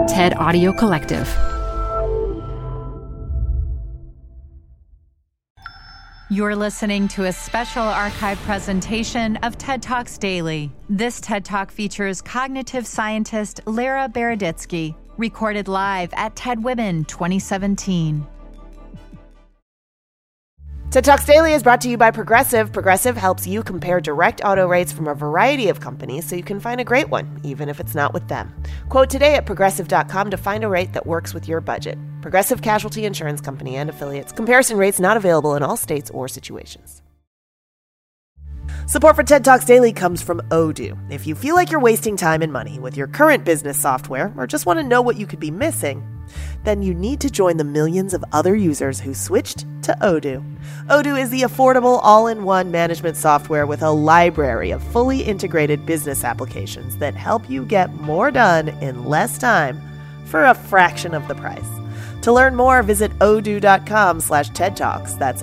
TED Audio Collective. You're listening to a special archive presentation of TED Talks Daily. This TED Talk features cognitive scientist Lara Bereditsky, recorded live at TED Women 2017. TED Talks Daily is brought to you by Progressive. Progressive helps you compare direct auto rates from a variety of companies so you can find a great one, even if it's not with them. Quote today at Progressive.com to find a rate that works with your budget. Progressive Casualty Insurance Company and Affiliates. Comparison rates not available in all states or situations. Support for TED Talks Daily comes from Odoo. If you feel like you're wasting time and money with your current business software or just want to know what you could be missing, then you need to join the millions of other users who switched to Odoo. Odoo is the affordable all-in-one management software with a library of fully integrated business applications that help you get more done in less time for a fraction of the price. To learn more, visit odoo.com/TED Talks. That's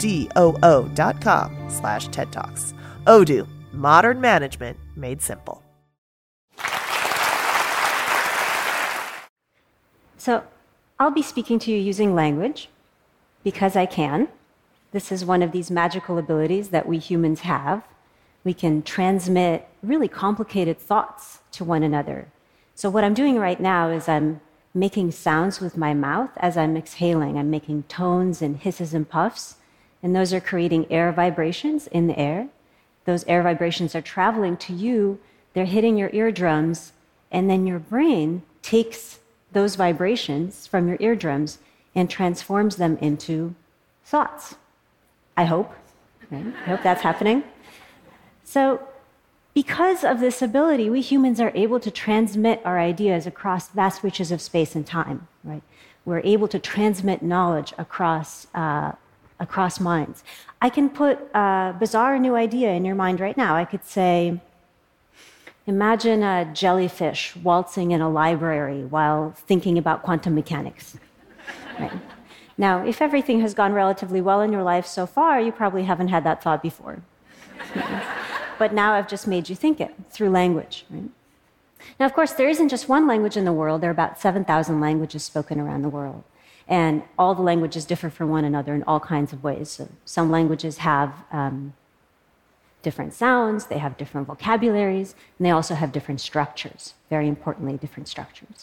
ODOO.com/TED Talks. Odoo, modern management made simple. So I'll be speaking to you using language because I can. This is one of these magical abilities that we humans have. We can transmit really complicated thoughts to one another. So what I'm doing right now is I'm making sounds with my mouth as I'm exhaling. I'm making tones and hisses and puffs, and those are creating air vibrations in the air. Those air vibrations are traveling to you, they're hitting your eardrums, and then your brain takes those vibrations from your eardrums and transforms them into thoughts. I hope. Right? I hope that's happening. So, because of this ability, we humans are able to transmit our ideas across vast reaches of space and time. Right? We're able to transmit knowledge across minds. I can put a bizarre new idea in your mind right now. I could say, imagine a jellyfish waltzing in a library while thinking about quantum mechanics. Right? Now, if everything has gone relatively well in your life so far, you probably haven't had that thought before. But now I've just made you think it through language. Right? Now, of course, there isn't just one language in the world. There are about 7,000 languages spoken around the world. And all the languages differ from one another in all kinds of ways. So some languages have different sounds, they have different vocabularies, and they also have different structures, very importantly, different structures.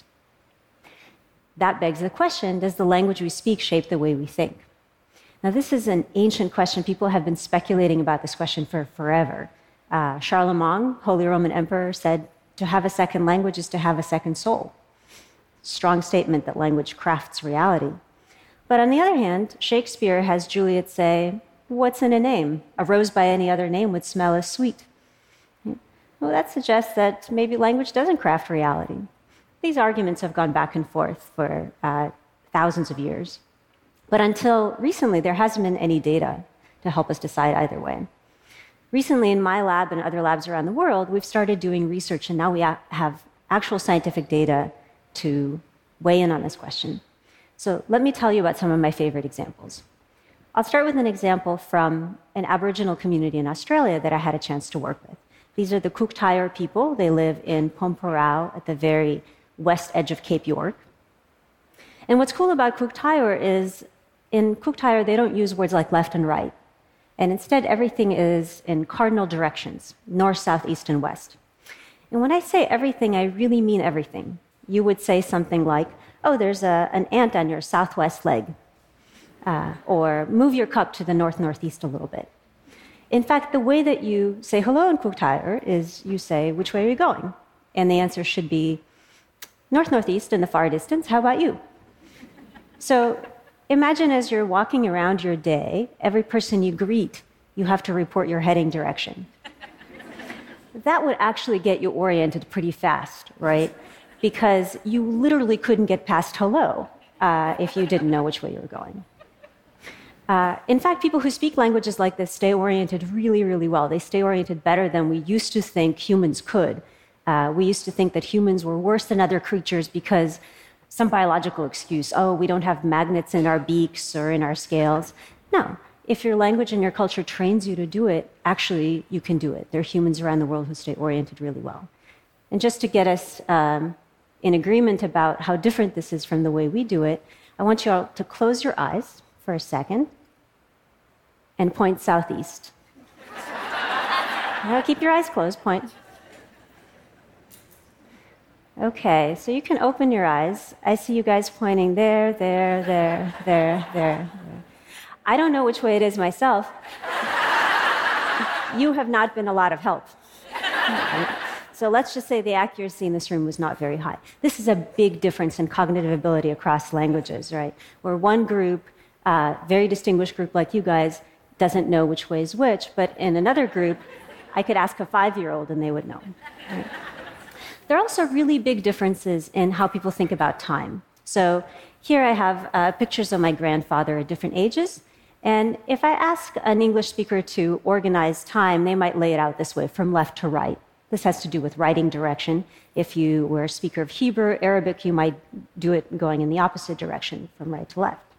That begs the question, does the language we speak shape the way we think? Now, this is an ancient question. People have been speculating about this question for forever. Charlemagne, Holy Roman Emperor, said, to have a second language is to have a second soul. Strong statement that language crafts reality. But on the other hand, Shakespeare has Juliet say, what's in a name? A rose by any other name would smell as sweet. Well, that suggests that maybe language doesn't craft reality. These arguments have gone back and forth for thousands of years. But until recently, there hasn't been any data to help us decide either way. Recently, in my lab and other labs around the world, we've started doing research, and now we have actual scientific data to weigh in on this question. So let me tell you about some of my favorite examples. I'll start with an example from an Aboriginal community in Australia that I had a chance to work with. These are the Cook Thayerr people. They live in Pormpuraaw at the very west edge of Cape York. And what's cool about Cook Thayerr is in Cook Thayerr, they don't use words like left and right. And instead, everything is in cardinal directions, north, south, east, and west. And when I say everything, I really mean everything. You would say something like, oh, there's an ant on your southwest leg. Or move your cup to the north-northeast a little bit. In fact, the way that you say hello in Cook Thayerr is you say, which way are you going? And the answer should be north-northeast in the far distance. How about you? So imagine as you're walking around your day, every person you greet, you have to report your heading direction. That would actually get you oriented pretty fast, right? Because you literally couldn't get past hello if you didn't know which way you were going. In fact, people who speak languages like this stay oriented really, really well. They stay oriented better than we used to think humans could. We used to think that humans were worse than other creatures because some biological excuse, oh, we don't have magnets in our beaks or in our scales. No, if your language and your culture trains you to do it, actually, you can do it. There are humans around the world who stay oriented really well. And just to get us in agreement about how different this is from the way we do it, I want you all to close your eyes for a second and point southeast. Now keep your eyes closed, point. Okay, so you can open your eyes. I see you guys pointing there, there, there, there, there. I don't know which way it is myself. You have not been a lot of help. So let's just say the accuracy in this room was not very high. This is a big difference in cognitive ability across languages, right? Where one group, very distinguished group like you guys, doesn't know which way is which, but in another group, I could ask a 5-year-old and they would know. Right? There are also really big differences in how people think about time. So here I have pictures of my grandfather at different ages. And if I ask an English speaker to organize time, they might lay it out this way, from left to right. This has to do with writing direction. If you were a speaker of Hebrew, Arabic, you might do it going in the opposite direction, from right to left.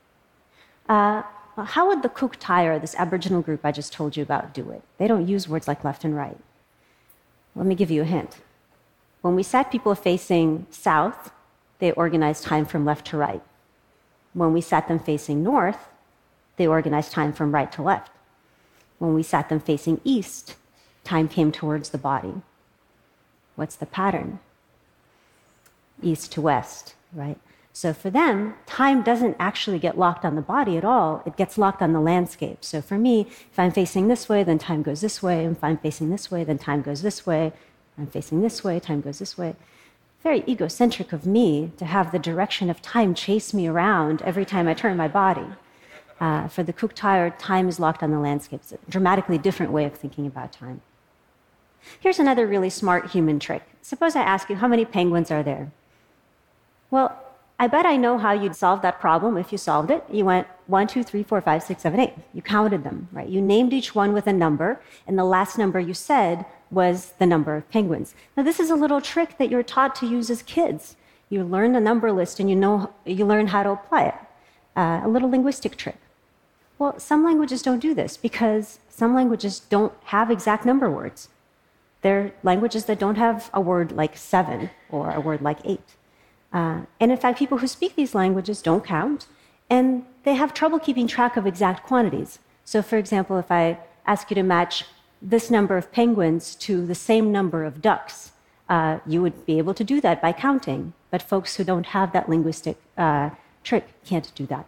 How would the Cook Tyre, this Aboriginal group I just told you about, do it? They don't use words like left and right. Let me give you a hint. When we sat people facing south, they organized time from left to right. When we sat them facing north, they organized time from right to left. When we sat them facing east, time came towards the body. What's the pattern? East to west, right? So for them, time doesn't actually get locked on the body at all. It gets locked on the landscape. So for me, if I'm facing this way, then time goes this way. If I'm facing this way, then time goes this way. I'm facing this way, time goes this way. Very egocentric of me to have the direction of time chase me around every time I turn my body. For the Cook Tyre, time is locked on the landscape. It's a dramatically different way of thinking about time. Here's another really smart human trick. Suppose I ask you, how many penguins are there? Well, I bet I know how you'd solve that problem if you solved it. You went 1, 2, 3, 4, 5, 6, 7, 8. You counted them, right? You named each one with a number, and the last number you said was the number of penguins. Now, this is a little trick that you're taught to use as kids. You learn a number list and you learn how to apply it. A little linguistic trick. Well, some languages don't do this because some languages don't have exact number words. They're languages that don't have a word like 7 or a word like 8. And in fact, people who speak these languages don't count, and they have trouble keeping track of exact quantities. So, for example, if I ask you to match this number of penguins to the same number of ducks, you would be able to do that by counting. But folks who don't have that linguistic trick can't do that.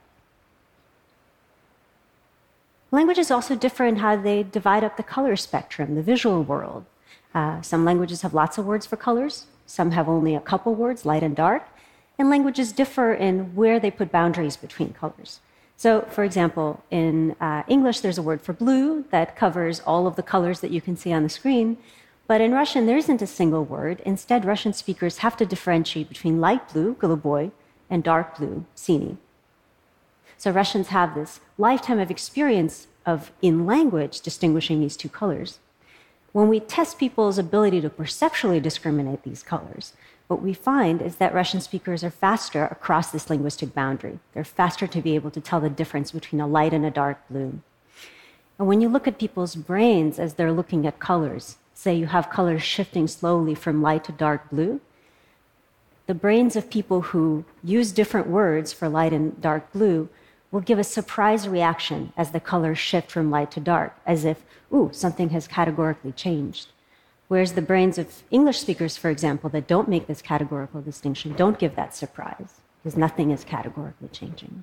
Languages also differ in how they divide up the color spectrum, the visual world. Some languages have lots of words for colors. Some have only a couple words, light and dark. And languages differ in where they put boundaries between colors. So, for example, in English, there's a word for blue that covers all of the colors that you can see on the screen. But in Russian, there isn't a single word. Instead, Russian speakers have to differentiate between light blue, голубой, and dark blue, синий. So Russians have this lifetime of experience of, in language, distinguishing these two colors. When we test people's ability to perceptually discriminate these colors, what we find is that Russian speakers are faster across this linguistic boundary. They're faster to be able to tell the difference between a light and a dark blue. And when you look at people's brains as they're looking at colors, say you have colors shifting slowly from light to dark blue, the brains of people who use different words for light and dark blue will give a surprise reaction as the colors shift from light to dark, as if, ooh, something has categorically changed. Whereas the brains of English speakers, for example, that don't make this categorical distinction, don't give that surprise, because nothing is categorically changing.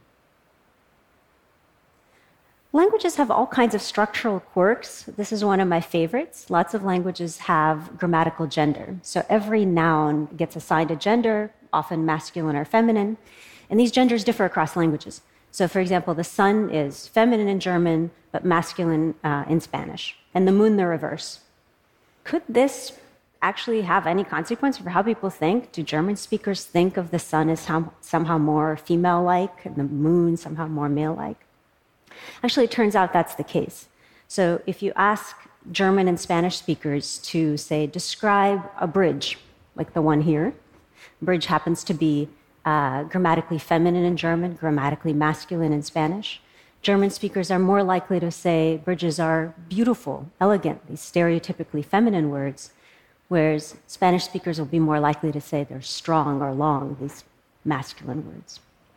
Languages have all kinds of structural quirks. This is one of my favorites. Lots of languages have grammatical gender. So every noun gets assigned a gender, often masculine or feminine, and these genders differ across languages. So, for example, the sun is feminine in German, but masculine in Spanish, and the moon the reverse. Could this actually have any consequence for how people think? Do German speakers think of the sun as somehow more female-like and the moon somehow more male-like? Actually, it turns out that's the case. So if you ask German and Spanish speakers to, say, describe a bridge, like the one here, bridge happens to be grammatically feminine in German, grammatically masculine in Spanish. German speakers are more likely to say bridges are beautiful, elegant, these stereotypically feminine words, whereas Spanish speakers will be more likely to say they're strong or long, these masculine words.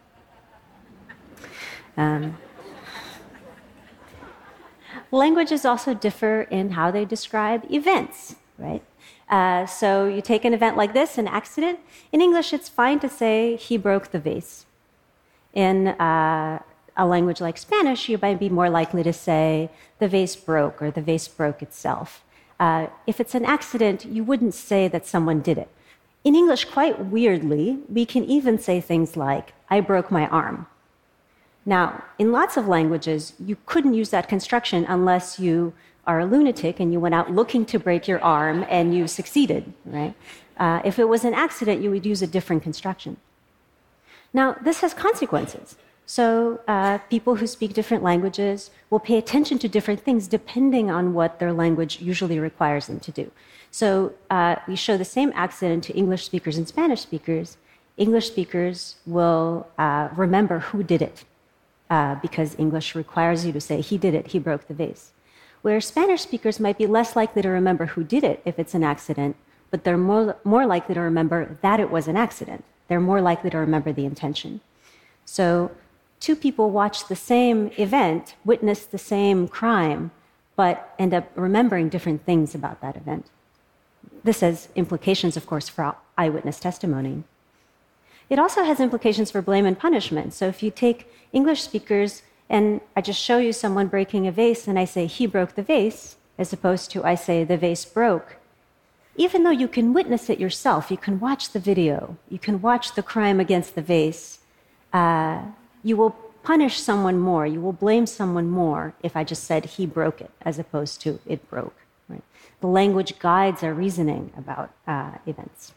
Languages also differ in how they describe events, right? So you take an event like this, an accident. In English, it's fine to say, he broke the vase. In a language like Spanish, you might be more likely to say, the vase broke, or the vase broke itself. If it's an accident, you wouldn't say that someone did it. In English, quite weirdly, we can even say things like, I broke my arm. Now, in lots of languages, you couldn't use that construction unless you are a lunatic and you went out looking to break your arm and you succeeded, right? If it was an accident, you would use a different construction. Now, this has consequences. So people who speak different languages will pay attention to different things depending on what their language usually requires them to do. So we show the same accident to English speakers and Spanish speakers. English speakers will remember who did it because English requires you to say, he did it, he broke the vase. Where Spanish speakers might be less likely to remember who did it if it's an accident, but they're more likely to remember that it was an accident. They're more likely to remember the intention. So two people watch the same event, witness the same crime, but end up remembering different things about that event. This has implications, of course, for eyewitness testimony. It also has implications for blame and punishment. So if you take English speakers and I just show you someone breaking a vase and I say, he broke the vase, as opposed to I say, the vase broke, even though you can witness it yourself, you can watch the video, you can watch the crime against the vase, you will punish someone more, you will blame someone more if I just said he broke it, as opposed to it broke. Right? The language guides our reasoning about events.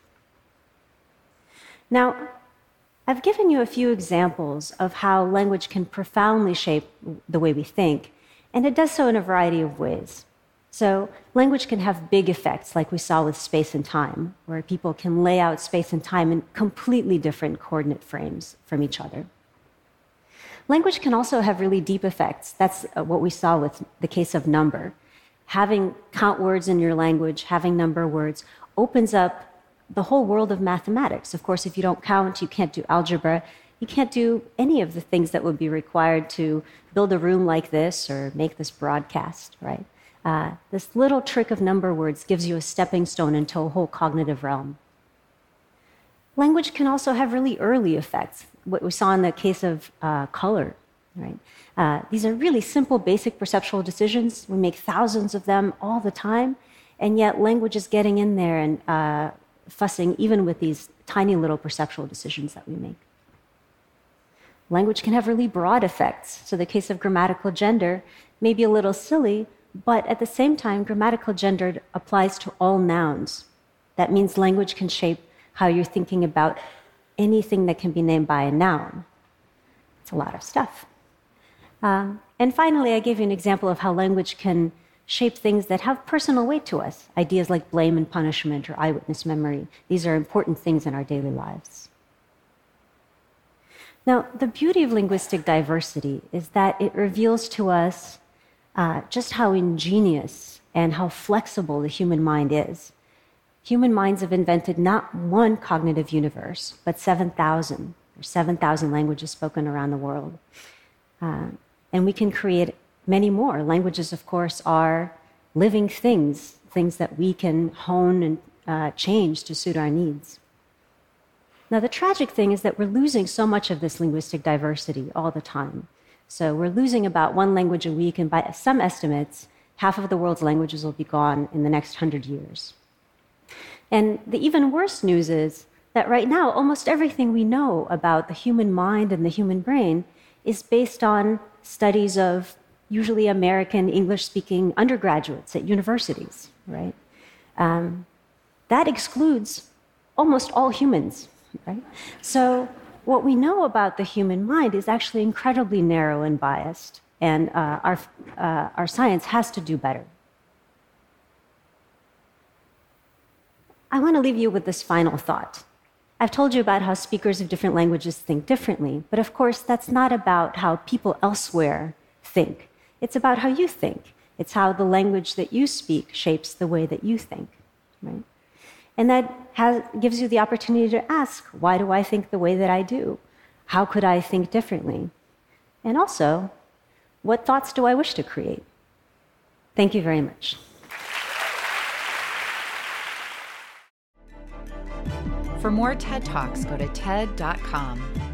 Now, I've given you a few examples of how language can profoundly shape the way we think, and it does so in a variety of ways. So language can have big effects, like we saw with space and time, where people can lay out space and time in completely different coordinate frames from each other. Language can also have really deep effects. That's what we saw with the case of number. Having count words in your language, having number words, opens up the whole world of mathematics. Of course, if you don't count, you can't do algebra. You can't do any of the things that would be required to build a room like this or make this broadcast, right? This little trick of number words gives you a stepping stone into a whole cognitive realm. Language can also have really early effects, what we saw in the case of color, right? These are really simple, basic perceptual decisions. We make thousands of them all the time, and yet language is getting in there and fussing even with these tiny little perceptual decisions that we make. Language can have really broad effects. So the case of grammatical gender may be a little silly, but at the same time, grammatical gender applies to all nouns. That means language can shape how you're thinking about anything that can be named by a noun. It's a lot of stuff. And finally, I gave you an example of how language can shape things that have personal weight to us. Ideas like blame and punishment or eyewitness memory. These are important things in our daily lives. Now, the beauty of linguistic diversity is that it reveals to us just how ingenious and how flexible the human mind is. Human minds have invented not one cognitive universe, but 7,000. There's 7,000 languages spoken around the world. And we can create many more. Languages, of course, are living things, things that we can hone and change to suit our needs. Now, the tragic thing is that we're losing so much of this linguistic diversity all the time. So we're losing about one language a week, and by some estimates, half of the world's languages will be gone in the next 100 years. And the even worse news is that right now, almost everything we know about the human mind and the human brain is based on studies of usually American English-speaking undergraduates at universities, right? That excludes almost all humans, right? So what we know about the human mind is actually incredibly narrow and biased, and our science has to do better. I want to leave you with this final thought. I've told you about how speakers of different languages think differently, but of course, that's not about how people elsewhere think. It's about how you think. It's how the language that you speak shapes the way that you think, right? And that gives you the opportunity to ask, why do I think the way that I do? How could I think differently? And also, what thoughts do I wish to create? Thank you very much. For more TED Talks, go to TED.com.